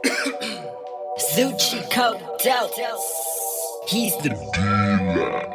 Zucci coked out. He's the dealer.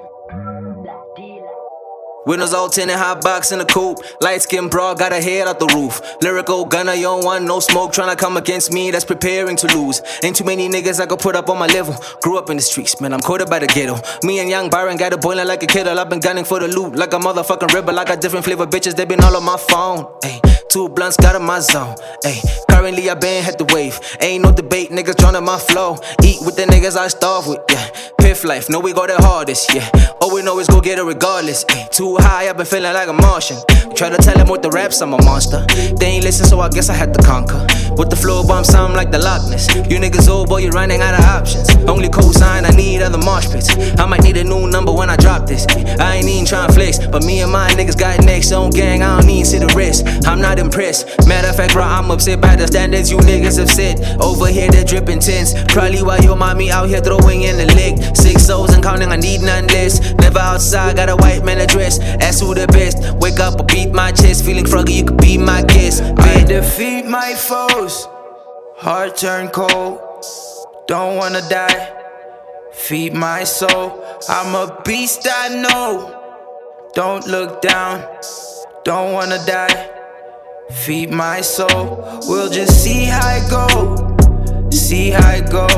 Windows all tinted, hot box in the coupe. Light skin broad, got her head out the roof. Lyrical gunner, you don't want no smoke. Tryna come against me, that's preparing to lose. Ain't too many niggas I could put up on my level. Grew up in the streets, man, I'm quoted by the ghetto. Me and young Byron got it boiling like a kettle. I've been gunning for the loot like a motherfucking rebel. I got different flavor bitches, they been all on my phone. Ayy, 2 blunts got in my zone. Ayy, currently I been had the wave. Ain't no debate, niggas drowning my flow. Eat with the niggas I starve with, yeah. Piff life, know we go the hardest, yeah. All we know is go get it regardless. Ayy, too high, I've been feeling like a Martian. Try to tell them with the raps, I'm a monster. They ain't listen, so I guess I had to conquer. With the flow bomb, sound like the Loch Ness. You niggas old, boy, you're running out of options. Only cosign, I need other mosh pits. I might need a new number when I drop this. I ain't even trying to flex, but me and my niggas got next. On gang, I don't even see the rest. I'm not impressed. Matter of fact, bro, I'm upset by the standards you niggas have set. Over here, they're dripping tense. Probably why your mommy out here throwing in the leg. 6 souls and counting, I need none less. Never outside, got a white man address. Ask who the best. Wake up or beat my chest. Feeling froggy, you could be my guest. I defeat my foes. Heart turn cold. Don't wanna die. Feed my soul. I'm a beast, I know. Don't look down. Don't wanna die. Feed my soul. We'll just see how it go. See how it go.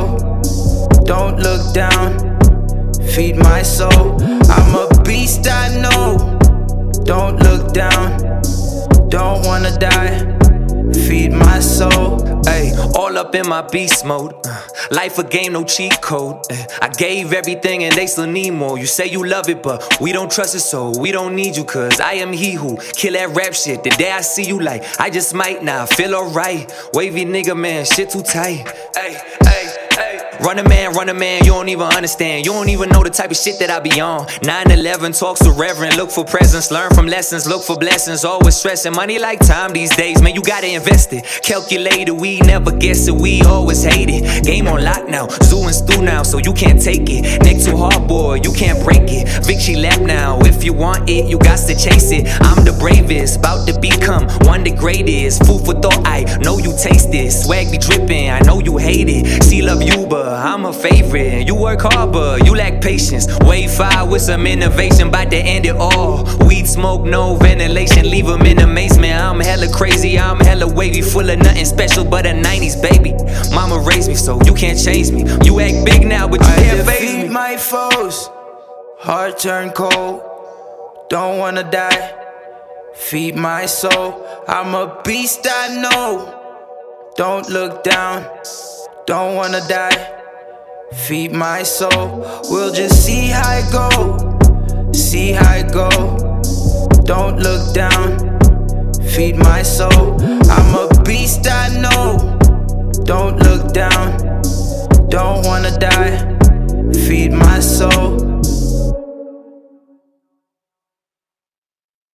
Don't look down. Feed my soul. I'm a beast, I know. Don't look down. Don't wanna die. Feed my soul. Ayy, all up in my beast mode. Life a game, no cheat code. I gave everything and they still need more. You say you love it, but we don't trust it, so we don't need you. Cause I am he who kill that rap shit. The day I see you like, I just might now feel alright. Wavy nigga, man, shit too tight. Ayy, ayy. Run a man, you don't even understand. You don't even know the type of shit that I be on. 9/11 talks to reverend, look for presents, learn from lessons, look for blessings. Always stressing, money like time these days, man, you gotta invest it. Calculated, we never guess it, we always hate it. Game on lock now, zoo and stew now, so you can't take it. Neck too hard, boy, you can't break it. Victory lap now, if you want it, you got to chase it. I'm the bravest, about to become one the greatest. Food for thought, I know you taste this. Swag be dripping, I know you hate it. See, love you, but I'm a favorite. You work hard, but you lack patience. Wave 5 with some innovation, about to end it all. Weed smoke, no ventilation, leave them in amazement. I'm hella crazy, I'm hella wavy, full of nothing special but a 90s baby. Mama raised me, so you can't change me. You act big now, but you can't phase me. I defeat my foes. Heart turn cold. Don't wanna die. Feed my soul. I'm a beast, I know. Don't look down. Don't wanna die. Feed my soul. We'll just see how it go. See how it go. Don't look down. Feed my soul. I'm a beast, I know. Don't look down. Don't wanna die.